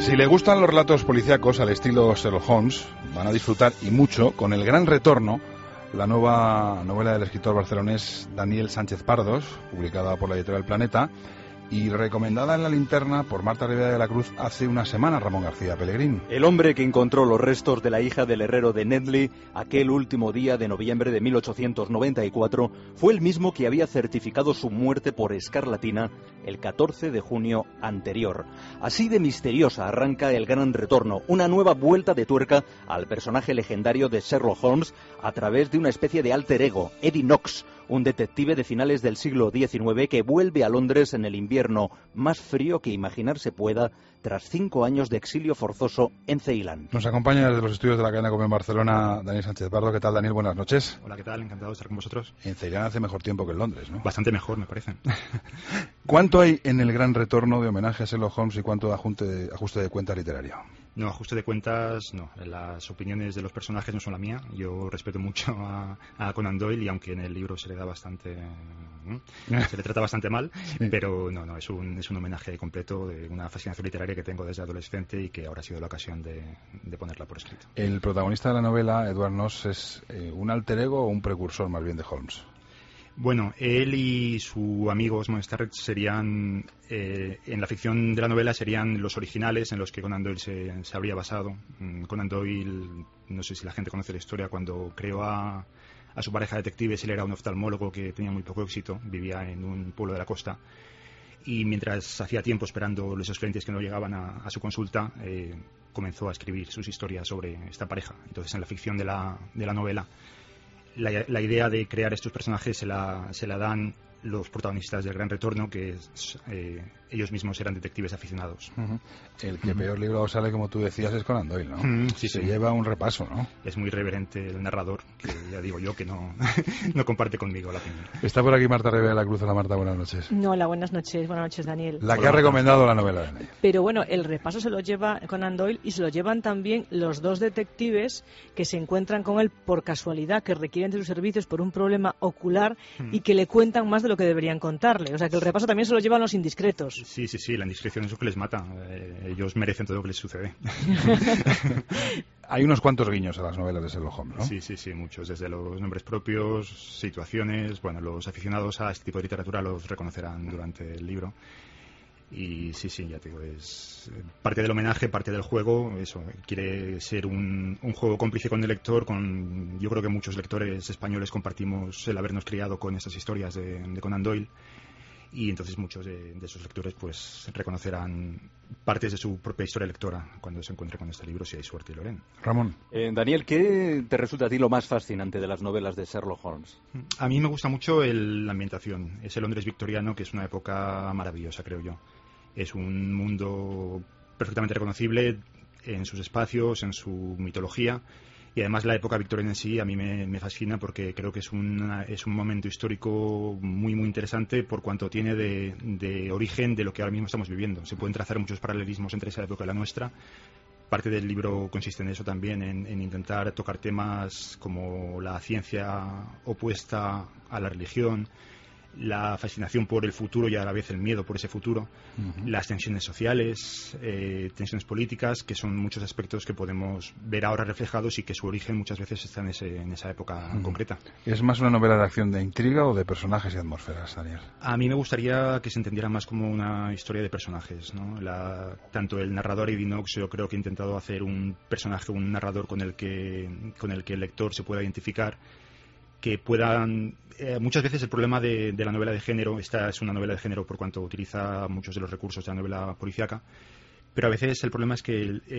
Si le gustan los relatos policíacos al estilo Sherlock Holmes, van a disfrutar y mucho con El Gran Retorno, la nueva novela del escritor barcelonés Daniel Sánchez Pardos, publicada por la editorial Planeta y recomendada en La Linterna por Marta Rivera de la Cruz hace una semana, Ramón García Pellegrín. El hombre que encontró los restos de la hija del herrero de Nedley aquel último día de noviembre de 1894 fue el mismo que había certificado su muerte por escarlatina el 14 de junio anterior. Así de misteriosa arranca El Gran Retorno, una nueva vuelta de tuerca al personaje legendario de Sherlock Holmes a través de una especie de alter ego, Eddie Knox, un detective de finales del siglo XIX que vuelve a Londres en el invierno más frío que imaginarse pueda tras 5 años de exilio forzoso en Ceilán. Nos acompaña desde los estudios de la cadena COPE en Barcelona Daniel Sánchez Pardo. ¿Qué tal, Daniel? Buenas noches. Hola, ¿qué tal? Encantado de estar con vosotros. En Ceilán hace mejor tiempo que en Londres, ¿no? Bastante mejor, me parece. ¿Cuánto hay en El Gran Retorno de homenaje a Sherlock Holmes y cuánto de ajuste de cuenta literario? No, ajuste de cuentas, no. Las opiniones de los personajes no son la mía. Yo respeto mucho a Conan Doyle y aunque en el libro se le da bastante... se le trata bastante mal, sí. Pero no, es un homenaje completo de una fascinación literaria que tengo desde adolescente y que ahora ha sido la ocasión de ponerla por escrito. El protagonista de la novela, Edward Knox, ¿es un alter ego o un precursor más bien de Holmes? Bueno, él y su amigo Osmond Starrett serían, en la ficción de la novela, serían los originales en los que Conan Doyle se habría basado. Conan Doyle, no sé si la gente conoce la historia, cuando creó a su pareja de detectives, él era un oftalmólogo que tenía muy poco éxito, vivía en un pueblo de la costa, y mientras hacía tiempo esperando esos clientes que no llegaban a su consulta, comenzó a escribir sus historias sobre esta pareja. Entonces, en la ficción de la novela, la idea de crear estos personajes se la dan los protagonistas del Gran Retorno, que ellos mismos eran detectives aficionados. Uh-huh. El que peor libro sale, como tú decías, es Conan Doyle, ¿no? Sí, se lleva un repaso, ¿no? Es muy irreverente el narrador, que ya digo yo que no comparte conmigo la opinión. Está por aquí Marta Rivera de la Cruz. Hola, Marta, buenas noches. No, hola, buenas noches, Daniel. La que ha recomendado la novela de Daniel. Pero bueno, el repaso se lo lleva Conan Doyle y se lo llevan también los dos detectives que se encuentran con él por casualidad, que requieren de sus servicios por un problema ocular y que le cuentan más de lo que deberían contarle. O sea, que el repaso también se lo llevan los indiscretos. Sí, la indiscreción es lo que les mata. Ellos merecen todo lo que les sucede. Hay unos cuantos guiños a las novelas de Sherlock Holmes, ¿no? Sí, muchos. Desde los nombres propios, situaciones. Bueno, los aficionados a este tipo de literatura los reconocerán durante el libro. Y sí, ya te digo, es parte del homenaje, parte del juego. Eso, quiere ser un juego cómplice con el lector. Yo creo que muchos lectores españoles compartimos el habernos criado con esas historias de Conan Doyle. Y entonces muchos de esos lectores pues reconocerán partes de su propia historia lectora cuando se encuentre con este libro, si hay suerte y lo leen. Ramón. Daniel, ¿qué te resulta a ti lo más fascinante de las novelas de Sherlock Holmes? A mí me gusta mucho la ambientación. Es el Londres victoriano, que es una época maravillosa, creo yo. Es un mundo perfectamente reconocible en sus espacios, en su mitología. Y además la época victoriana en sí a mí me fascina porque creo que es un momento histórico muy interesante por cuanto tiene de origen de lo que ahora mismo estamos viviendo. Se pueden trazar muchos paralelismos entre esa época y la nuestra. Parte del libro consiste en eso también, en intentar tocar temas como la ciencia opuesta a la religión, la fascinación por el futuro y a la vez el miedo por ese futuro, las tensiones sociales, tensiones políticas, que son muchos aspectos que podemos ver ahora reflejados y que su origen muchas veces está en esa época concreta. ¿Es más una novela de acción de intriga o de personajes y atmósferas, Daniel? A mí me gustaría que se entendiera más como una historia de personajes, ¿no? Tanto el narrador Eddie Knox, yo creo que he intentado hacer un personaje, un narrador con el que el lector se pueda identificar, que puedan... muchas veces el problema de la novela de género, esta es una novela de género por cuanto utiliza muchos de los recursos de la novela policíaca, pero a veces el problema es que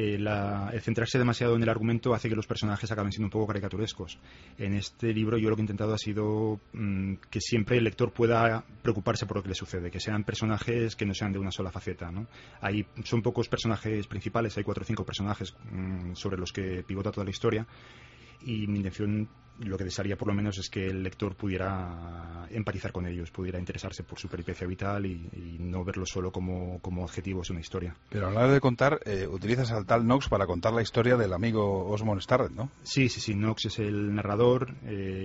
el centrarse demasiado en el argumento hace que los personajes acaben siendo un poco caricaturescos. En este libro yo lo que he intentado ha sido que siempre el lector pueda preocuparse por lo que le sucede, que sean personajes que no sean de una sola faceta, ¿no? Son pocos personajes principales, hay 4 o 5 personajes sobre los que pivota toda la historia. Y mi intención, lo que desearía por lo menos, es que el lector pudiera empatizar con ellos, pudiera interesarse por su peripecia vital y no verlo solo como objetivos de una historia. Pero a la hora de contar, utilizas al tal Knox para contar la historia del amigo Osmond Starrett, ¿no? Sí, Knox es el narrador.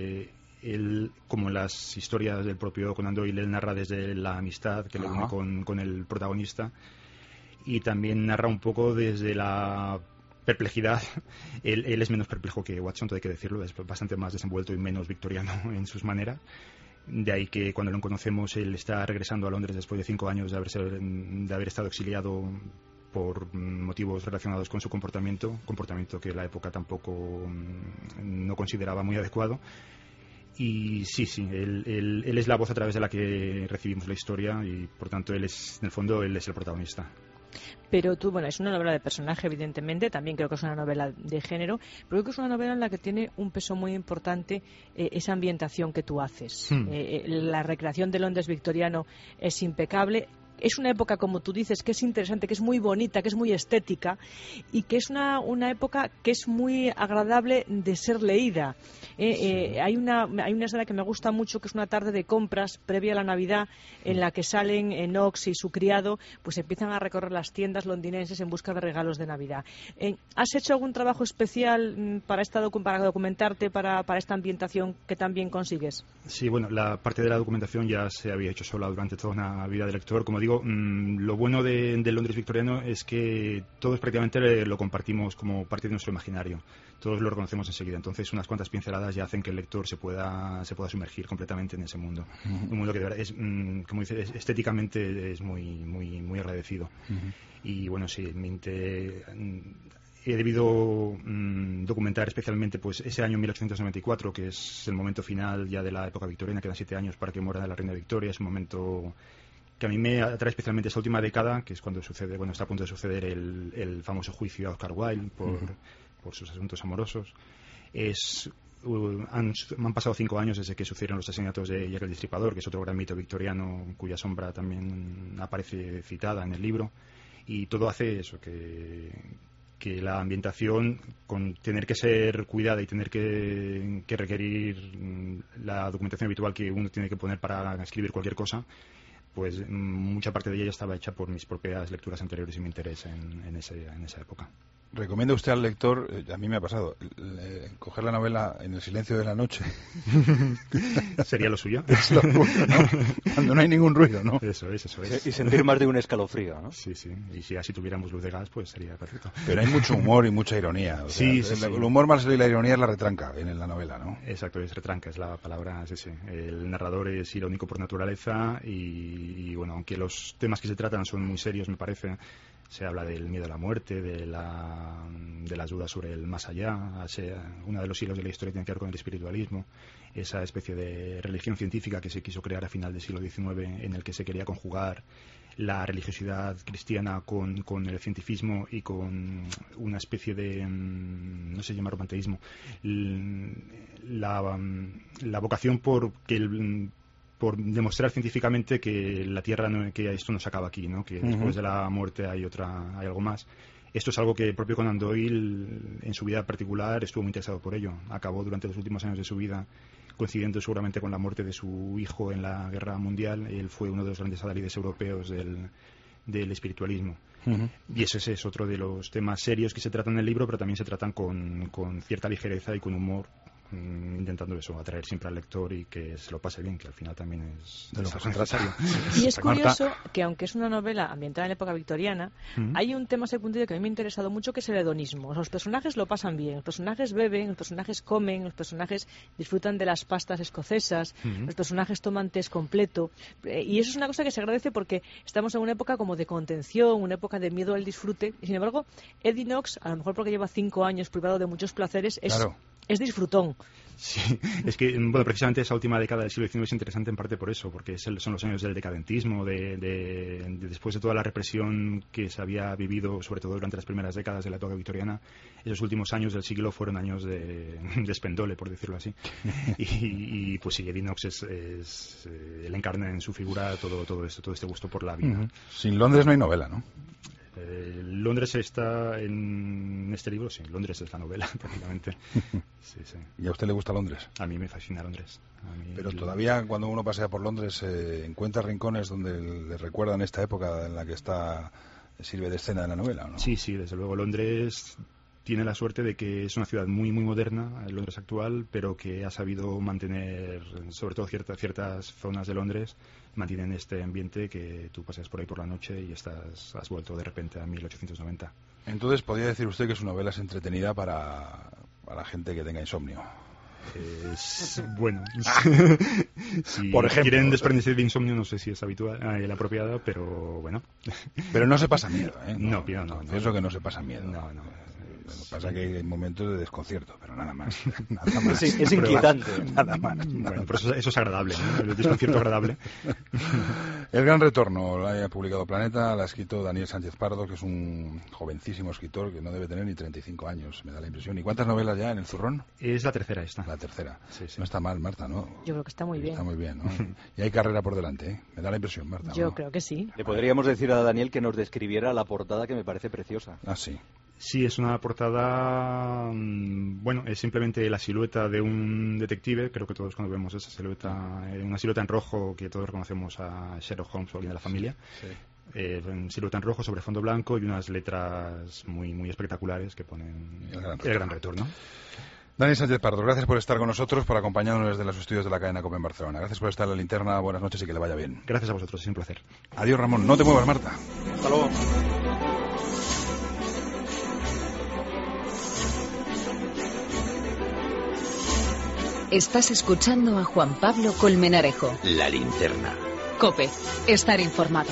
Él, como en las historias del propio Conan Doyle, él narra desde la amistad que le une con el protagonista. y también narra un poco desde la perplejidad. Él es menos perplejo que Watson, todo hay que decirlo, es bastante más desenvuelto y menos victoriano en sus maneras. De ahí que cuando lo conocemos él está regresando a Londres después de 5 años de haber estado exiliado por motivos relacionados con su comportamiento que la época tampoco no consideraba muy adecuado. Y sí, él es la voz a través de la que recibimos la historia y por tanto en el fondo él es el protagonista. Pero tú, bueno, es una novela de personaje, evidentemente, también creo que es una novela de género, pero creo que es una novela en la que tiene un peso muy importante esa ambientación que tú haces. La recreación de Londres victoriano es impecable. Es una época, como tú dices, que es interesante, que es muy bonita, que es muy estética y que es una época que es muy agradable de ser leída. Hay una escena que me gusta mucho, que es una tarde de compras previa a la Navidad, en la que salen Knox y su criado, pues empiezan a recorrer las tiendas londinenses en busca de regalos de Navidad. ¿Has hecho algún trabajo especial para documentarte, para esta ambientación que también consigues? Sí, bueno, la parte de la documentación ya se había hecho sola durante toda una vida de lector. Como digo, lo bueno de Londres victoriano es que todos prácticamente lo compartimos como parte de nuestro imaginario. Todos lo reconocemos enseguida. Entonces, unas cuantas pinceladas ya hacen que el lector se pueda sumergir completamente en ese mundo. Un mundo que de verdad es, como dice, estéticamente es muy agradecido. Y bueno, sí, he debido documentar especialmente pues ese año 1894, que es el momento final ya de la época victoriana. Quedan 7 años para que muera la reina Victoria. Es un momento que a mí me atrae especialmente esa última década, que es cuando está a punto de suceder el famoso juicio a Oscar Wilde por sus asuntos amorosos. Han pasado 5 años desde que sucedieron los asesinatos de Jack el Destripador, que es otro gran mito victoriano cuya sombra también aparece citada en el libro, y todo hace eso, que la ambientación, con tener que ser cuidada y tener que requerir la documentación habitual que uno tiene que poner para escribir cualquier cosa, pues mucha parte de ella ya estaba hecha por mis propias lecturas anteriores y mi interés en esa época. ¿Recomienda usted al lector, a mí me ha pasado, coger la novela en el silencio de la noche? ¿Sería lo suyo? Es lo bueno, ¿no? Cuando no hay ningún ruido, ¿no? Eso es. Y sentir más de un escalofrío, ¿no? Sí. Y si así tuviéramos luz de gas, pues sería perfecto. Pero hay mucho humor y mucha ironía. El humor más y la ironía es la retranca en la novela, ¿no? Exacto, es retranca, es la palabra, sí. El narrador es irónico por naturaleza y bueno, aunque los temas que se tratan son muy serios, me parece. Se habla del miedo a la muerte, de las dudas sobre el más allá. Uno de los hilos de la historia tiene que ver con el espiritualismo, esa especie de religión científica que se quiso crear a final del siglo XIX, en el que se quería conjugar la religiosidad cristiana con el cientifismo y con una especie de, no se llama romanticismo, la vocación por demostrar científicamente que la Tierra que esto no se acaba aquí, ¿no? Que después de la muerte hay algo más. Esto es algo que el propio Conan Doyle en su vida particular estuvo muy interesado por ello. Acabó durante los últimos años de su vida, coincidiendo seguramente con la muerte de su hijo en la Guerra Mundial. Él fue uno de los grandes adalides europeos del espiritualismo. Y ese es otro de los temas serios que se tratan en el libro, pero también se tratan con cierta ligereza y con humor, intentando eso, atraer siempre al lector y que se lo pase bien, que al final también es de lo que se trata. Y es curioso que, aunque es una novela ambientada en la época victoriana, hay un tema secundario que a mí me ha interesado mucho, que es el hedonismo. O sea, los personajes lo pasan bien, los personajes beben, los personajes comen, los personajes disfrutan de las pastas escocesas, los personajes toman té completo, y eso es una cosa que se agradece porque estamos en una época como de contención, una época de miedo al disfrute, y sin embargo Eddie Knox, a lo mejor porque lleva 5 años privado de muchos placeres, es disfrutón. Sí, es que, bueno, precisamente esa última década del siglo XIX es interesante en parte por eso, porque son los años del decadentismo, después de toda la represión que se había vivido, sobre todo durante las primeras décadas de la época victoriana. Esos últimos años del siglo fueron años de espendole, por decirlo así. Y pues sí, Eddie Knox él encarna en su figura todo este gusto por la vida. Sin Londres no hay novela, ¿no? Londres está en este libro, sí, Londres es la novela, prácticamente. Sí. ¿Y a usted le gusta Londres? A mí me fascina Londres. Pero todavía cuando uno pasea por Londres encuentra rincones donde le recuerdan esta época en la que sirve de escena en la novela, ¿no? Sí, desde luego. Londres tiene la suerte de que es una ciudad muy moderna, el Londres actual, pero que ha sabido mantener, sobre todo ciertas zonas de Londres, mantienen este ambiente que tú pasas por ahí por la noche y has vuelto de repente a 1890. Entonces, ¿podría decir usted que su novela es entretenida para gente que tenga insomnio? Bueno, si por ejemplo, quieren desprenderse de insomnio, no sé si es habitual, la apropiada, pero bueno. Pero no se pasa miedo, ¿eh? No, pienso que no se pasa miedo. No. Lo que pasa es que hay momentos de desconcierto, pero nada más. Es inquietante. Nada más. Bueno, pero eso es agradable, ¿no? El desconcierto agradable. El Gran Retorno lo ha publicado Planeta, la ha escrito Daniel Sánchez Pardos, que es un jovencísimo escritor que no debe tener ni 35 años, me da la impresión. ¿Y cuántas novelas ya en el zurrón? Es la tercera esta. La tercera. Sí. No está mal, Marta, ¿no? Yo creo que está muy bien. Está muy bien, ¿no? Y hay carrera por delante, ¿eh? Me da la impresión, Marta. Yo ¿no? creo que sí. Le podríamos decir a Daniel que nos describiera la portada, que me parece preciosa. Ah, sí. Sí, es una portada, bueno, es simplemente la silueta de un detective. Creo que todos cuando vemos esa silueta, una silueta en rojo, que todos reconocemos a Sherlock Holmes o alguien de la familia. Sí. Silueta en rojo sobre fondo blanco y unas letras muy, muy espectaculares que ponen el gran retorno. Daniel Sánchez Pardos, gracias por estar con nosotros, por acompañarnos desde los estudios de la cadena COPE en Barcelona. Gracias por estar en la linterna, buenas noches y que le vaya bien. Gracias a vosotros, es un placer. Adiós, Ramón. No te muevas, Marta. Hasta luego. Estás escuchando a Juan Pablo Colmenarejo. La linterna. COPE, estar informado.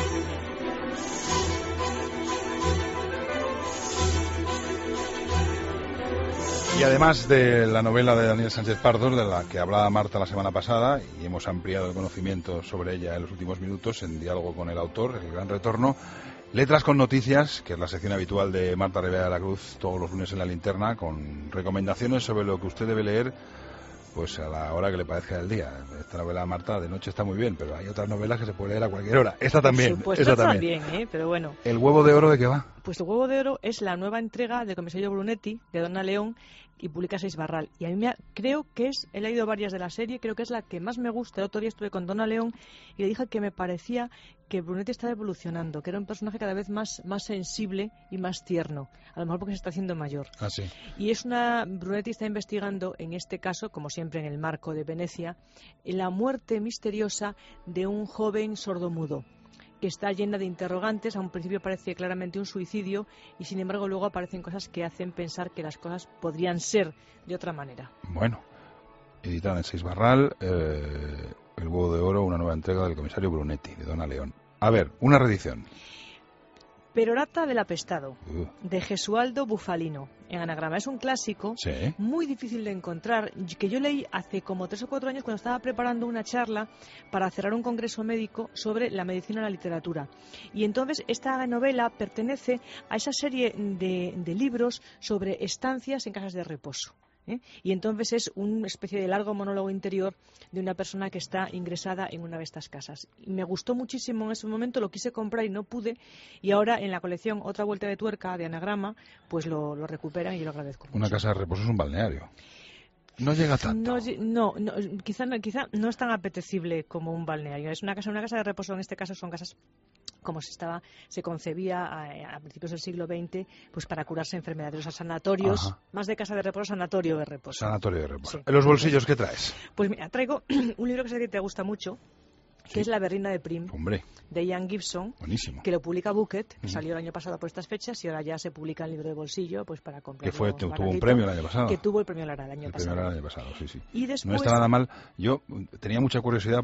Y además de la novela de Daniel Sánchez Pardos, de la que hablaba Marta la semana pasada, y hemos ampliado el conocimiento sobre ella en los últimos minutos en diálogo con el autor, El Gran Retorno, Letras con Noticias, que es la sección habitual de Marta Rivera de la Cruz todos los lunes en la linterna, con recomendaciones sobre lo que usted debe leer pues a la hora que le parezca del día. Esta novela, Marta, de noche está muy bien, pero hay otras novelas que se puede leer a cualquier hora. Esta también. Por supuesto, esta también, pero bueno. ¿El huevo de oro de qué va? Pues El huevo de oro es la nueva entrega del comisario Brunetti, de Donna León, y publica Seis Barral. Y a mí creo que he leído varias de la serie, creo que es la que más me gusta. El otro día estuve con Donna León y le dije que me parecía que Brunetti estaba evolucionando, que era un personaje cada vez más sensible y más tierno, a lo mejor porque se está haciendo mayor. Ah, sí. Y Brunetti está investigando, en este caso, como siempre en el marco de Venecia, la muerte misteriosa de un joven sordomudo, que está llena de interrogantes. A un principio parece claramente un suicidio y sin embargo luego aparecen cosas que hacen pensar que las cosas podrían ser de otra manera. Bueno, editada en Seis Barral, El huevo de oro, una nueva entrega del comisario Brunetti, de Donna León. A ver, una reedición. Perorata del apestado, de Gesualdo Bufalino, en anagrama. Es un clásico, ¿Sí? Muy difícil de encontrar, que yo leí hace como 3 o 4 años cuando estaba preparando una charla para cerrar un congreso médico sobre la medicina y la literatura. Y entonces esta novela pertenece a esa serie de libros sobre estancias en casas de reposo. Y entonces es una especie de largo monólogo interior de una persona que está ingresada en una de estas casas. Me gustó muchísimo en ese momento, lo quise comprar y no pude, y ahora en la colección Otra vuelta de tuerca de anagrama pues lo recuperan y yo lo agradezco mucho. Una casa de reposo es un balneario. No llega tanto. No, quizá no es tan apetecible como un balneario. Es una casa de reposo. En este caso son casas como se concebía a principios del siglo XX, pues para curarse enfermedades. O sea, sanatorios, Ajá. Más de casa de reposo, sanatorio de reposo. Sanatorio de reposo. Sí. ¿En los bolsillos qué traes? Pues mira, traigo un libro que sé que te gusta mucho, que es La berrina de Prim, Hombre, de Ian Gibson, buenísimo. que lo publica Bucket, salió el año pasado por estas fechas y ahora ya se publica en libro de bolsillo, pues para comprarlo. Que tuvo un baratito, premio el año pasado. Que tuvo el premio Lara el año pasado. El premio el año pasado, sí. Y después, No está nada mal. Yo tenía mucha curiosidad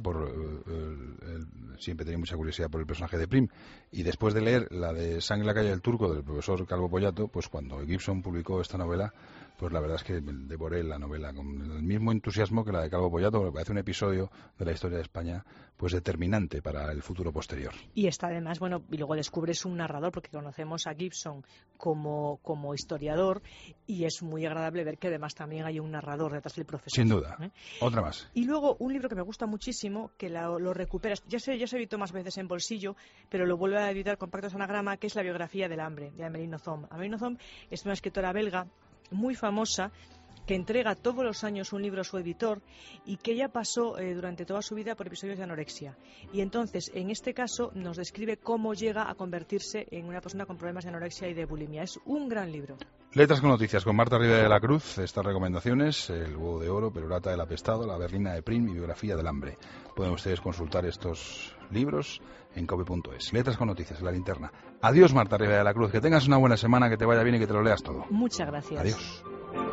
siempre tenía mucha curiosidad por el personaje de Prim, y después de leer la de Sangre en la calle del Turco del profesor Calvo Pollato, pues cuando Gibson publicó esta novela, pues la verdad es que devoré la novela con el mismo entusiasmo que la de Calvo Pollato, porque me parece un episodio de la historia de España pues determinante para el futuro posterior. Y está además, bueno, y luego descubres un narrador, porque conocemos a Gibson como historiador, y es muy agradable ver que además también hay un narrador detrás del profesor. Sin duda. Otra más. Y luego un libro que me gusta muchísimo, que lo recuperas, ya se editó más veces en bolsillo, pero lo vuelve a editar con Pactos Anagrama, que es La biografía del hambre, de Amélie Nothomb. Amélie Nothomb es una escritora belga muy famosa, que entrega todos los años un libro a su editor y que ella pasó durante toda su vida por episodios de anorexia. Y entonces, en este caso, nos describe cómo llega a convertirse en una persona con problemas de anorexia y de bulimia. Es un gran libro. Letras con noticias con Marta Rivera de la Cruz. Estas recomendaciones: El huevo de oro, Perorata del apestado, La berlina de Prim y Biografía del hambre. Pueden ustedes consultar estos libros en cope.es. Letras con noticias, La Linterna. Adiós, Marta Rivera de la Cruz. Que tengas una buena semana, que te vaya bien y que te lo leas todo. Muchas gracias. Adiós.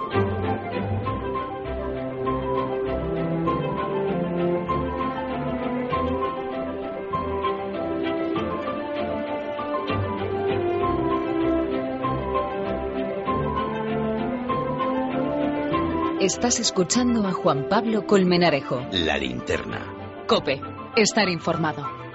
Estás escuchando a Juan Pablo Colmenarejo. La Linterna. COPE. Estar informado.